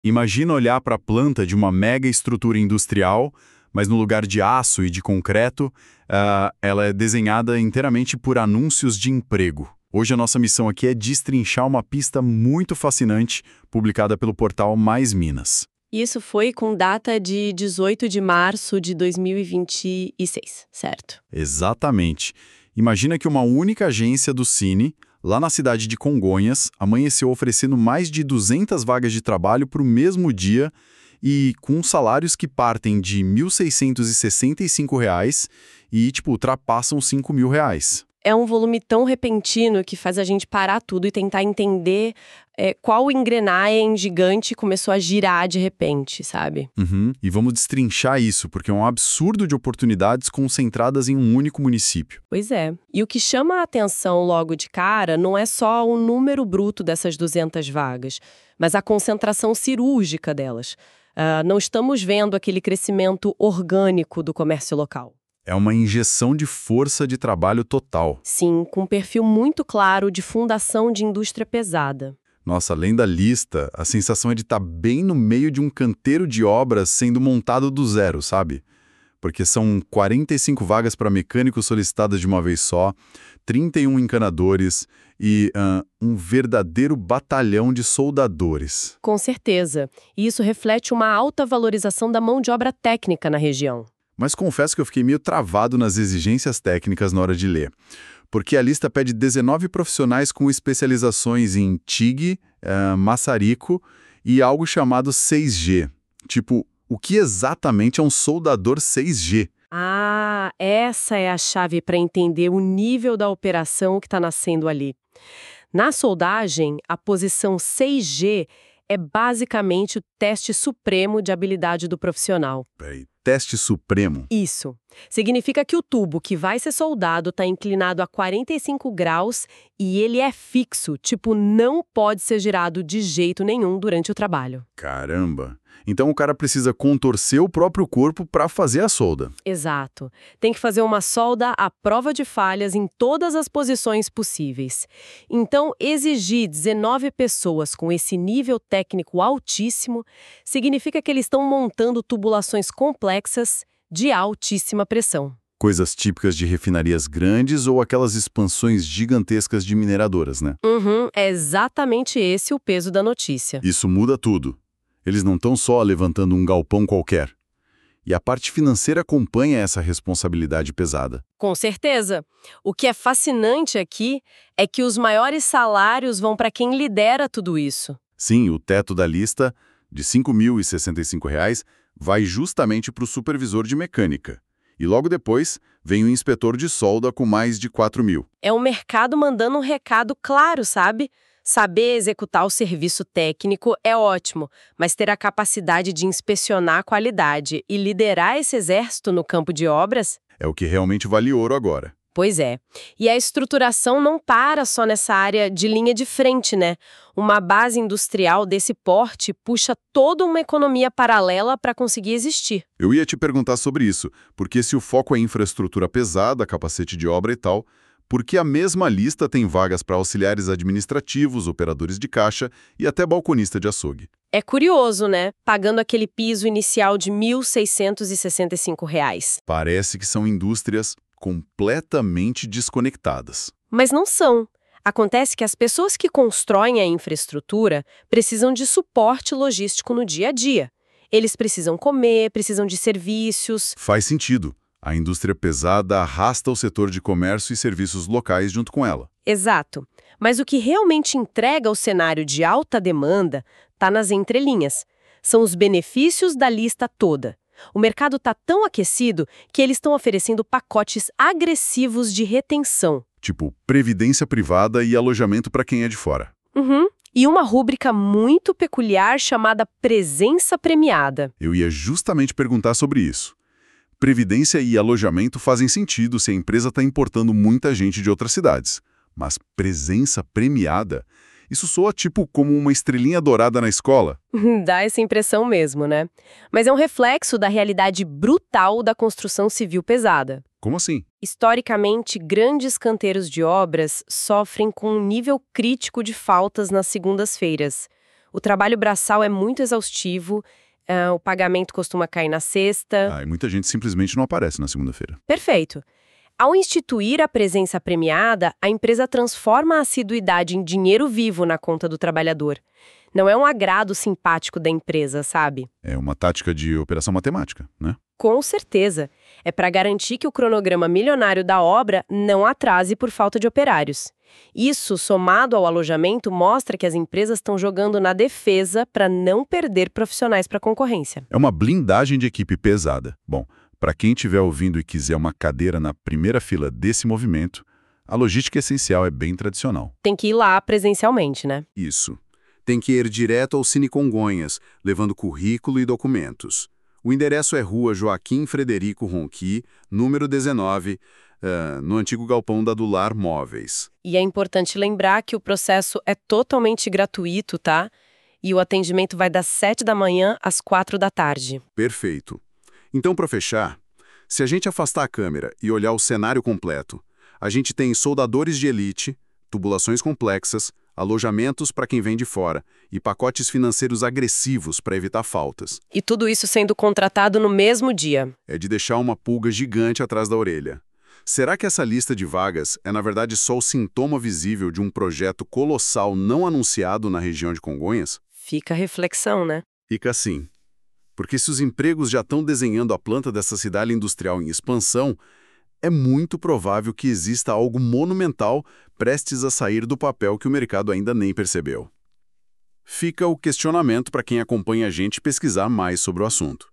Imagina olhar para a planta de uma mega estrutura industrial, mas no lugar de aço e de concreto, ela é desenhada inteiramente por anúncios de emprego. Hoje a nossa missão aqui é destrinchar uma pista muito fascinante, publicada pelo portal Mais Minas. Isso foi com data de 18 de março de 2026, certo? Exatamente. Imagina que uma única agência do Cine, lá na cidade de Congonhas, amanheceu oferecendo mais de 200 vagas de trabalho para o mesmo dia e com salários que partem de R$ 1.665 e, ultrapassam R$ 5.000. É um volume tão repentino que faz a gente parar tudo e tentar entender qual engrenagem gigante começou a girar de repente, sabe? E vamos destrinchar isso, porque é um absurdo de oportunidades concentradas em um único município. Pois é. E o que chama a atenção logo de cara não é só o número bruto dessas 200 vagas, mas a concentração cirúrgica delas. Não estamos vendo aquele crescimento orgânico do comércio local. É uma injeção de força de trabalho total. Sim, com um perfil muito claro de fundação de indústria pesada. Nossa, além da lista, a sensação é de estar bem no meio de um canteiro de obras sendo montado do zero, sabe? Porque são 45 vagas para mecânicos solicitadas de uma vez só, 31 encanadores e um verdadeiro batalhão de soldadores. Com certeza. E isso reflete uma alta valorização da mão de obra técnica na região. Mas confesso que eu fiquei meio travado nas exigências técnicas na hora de ler, porque a lista pede 19 profissionais com especializações em TIG, maçarico e algo chamado 6G. Tipo, o que exatamente é um soldador 6G? Ah, essa é a chave para entender o nível da operação que está nascendo ali. Na soldagem, a posição 6G é basicamente o teste supremo de habilidade do profissional. Peraí, teste supremo? Isso. Significa que o tubo que vai ser soldado está inclinado a 45 graus e ele é fixo, não pode ser girado de jeito nenhum durante o trabalho. Caramba! Então o cara precisa contorcer o próprio corpo para fazer a solda. Exato. Tem que fazer uma solda à prova de falhas em todas as posições possíveis. Então, exigir 19 pessoas com esse nível técnico altíssimo significa que eles estão montando tubulações complexas de altíssima pressão. Coisas típicas de refinarias grandes ou aquelas expansões gigantescas de mineradoras, né? É exatamente esse o peso da notícia. Isso muda tudo. Eles não estão só levantando um galpão qualquer. E a parte financeira acompanha essa responsabilidade pesada. Com certeza. O que é fascinante aqui é que os maiores salários vão para quem lidera tudo isso. Sim, o teto da lista, de R$ 5.065, vai justamente para o supervisor de mecânica. E logo depois, vem o inspetor de solda com mais de 4.000. É o mercado mandando um recado claro, sabe? Saber executar o serviço técnico é ótimo, mas ter a capacidade de inspecionar a qualidade e liderar esse exército no campo de obras? É o que realmente vale ouro agora. Pois é. E a estruturação não para só nessa área de linha de frente, né? Uma base industrial desse porte puxa toda uma economia paralela para conseguir existir. Eu ia te perguntar sobre isso, porque se o foco é infraestrutura pesada, capacete de obra e tal, por que a mesma lista tem vagas para auxiliares administrativos, operadores de caixa e até balconista de açougue? É curioso, né? Pagando aquele piso inicial de R$ 1.665. Parece que são indústrias completamente desconectadas. Mas não são. Acontece que as pessoas que constroem a infraestrutura precisam de suporte logístico no dia a dia. Eles precisam comer, precisam de serviços. Faz sentido. A indústria pesada arrasta o setor de comércio e serviços locais junto com ela. Exato. Mas o que realmente entrega o cenário de alta demanda está nas entrelinhas. São os benefícios da lista toda. O mercado está tão aquecido que eles estão oferecendo pacotes agressivos de retenção. Tipo, previdência privada e alojamento para quem é de fora. E uma rúbrica muito peculiar chamada presença premiada. Eu ia justamente perguntar sobre isso. Previdência e alojamento fazem sentido se a empresa está importando muita gente de outras cidades. Mas presença premiada? Isso soa como uma estrelinha dourada na escola. Dá essa impressão mesmo, né? Mas é um reflexo da realidade brutal da construção civil pesada. Como assim? Historicamente, grandes canteiros de obras sofrem com um nível crítico de faltas nas segundas-feiras. O trabalho braçal é muito exaustivo, o pagamento costuma cair na sexta. E muita gente simplesmente não aparece na segunda-feira. Perfeito. Ao instituir a presença premiada, a empresa transforma a assiduidade em dinheiro vivo na conta do trabalhador. Não é um agrado simpático da empresa, sabe? É uma tática de operação matemática, né? Com certeza. É para garantir que o cronograma milionário da obra não atrase por falta de operários. Isso, somado ao alojamento, mostra que as empresas estão jogando na defesa para não perder profissionais para a concorrência. É uma blindagem de equipe pesada. Bom, para quem estiver ouvindo e quiser uma cadeira na primeira fila desse movimento, a logística essencial é bem tradicional. Tem que ir lá presencialmente, né? Isso. Tem que ir direto ao Cine Congonhas, levando currículo e documentos. O endereço é Rua Joaquim Frederico Ronqui, número 19, no antigo galpão da Dular Móveis. E é importante lembrar que o processo é totalmente gratuito, tá? E o atendimento vai das 7 da manhã às 4 da tarde. Perfeito. Então, para fechar, se a gente afastar a câmera e olhar o cenário completo, a gente tem soldadores de elite, tubulações complexas, alojamentos para quem vem de fora e pacotes financeiros agressivos para evitar faltas. E tudo isso sendo contratado no mesmo dia. É de deixar uma pulga gigante atrás da orelha. Será que essa lista de vagas é, na verdade, só o sintoma visível de um projeto colossal não anunciado na região de Congonhas? Fica a reflexão, né? Fica assim. Porque se os empregos já estão desenhando a planta dessa cidade industrial em expansão, é muito provável que exista algo monumental prestes a sair do papel que o mercado ainda nem percebeu. Fica o questionamento para quem acompanha a gente pesquisar mais sobre o assunto.